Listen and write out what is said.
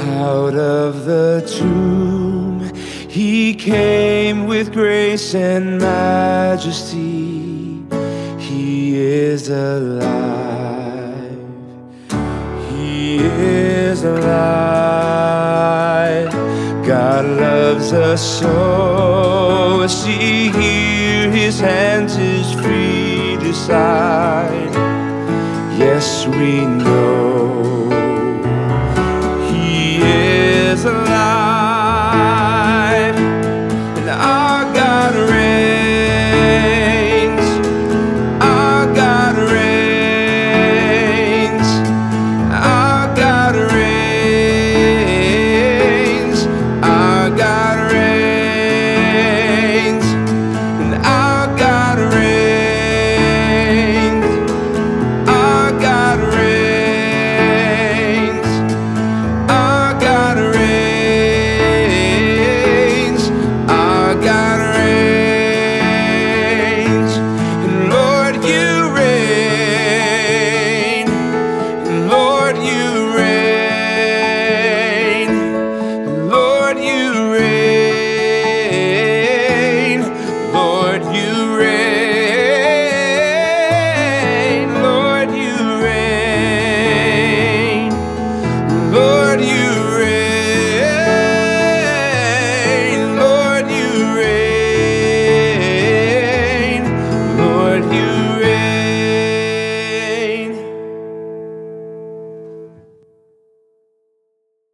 Out of the tomb he came with grace and majesty. He is alive. He is alive. God loves us so. See here, his hands, his feet aside. Yes, we know